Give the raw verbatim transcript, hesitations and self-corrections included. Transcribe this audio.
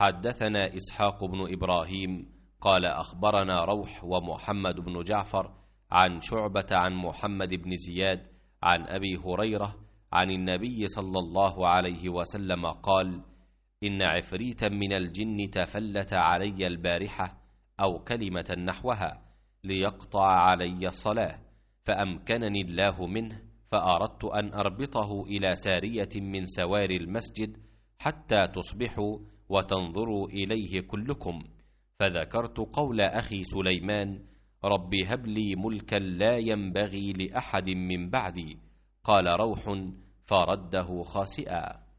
حدثنا إسحاق بن إبراهيم قال أخبرنا روح ومحمد بن جعفر عن شعبة عن محمد بن زياد عن أبي هريرة عن النبي صلى الله عليه وسلم قال: إن عفريتا من الجن تفلت علي البارحة أو كلمة نحوها ليقطع علي الصلاة، فأمكنني الله منه، فأردت أن أربطه إلى سارية من سوار المسجد حتى تصبحوا وتنظروا إليه كلكم، فذكرت قول أخي سليمان: رب هب لي ملكا لا ينبغي لأحد من بعدي. قال روح: فرده خاسئا.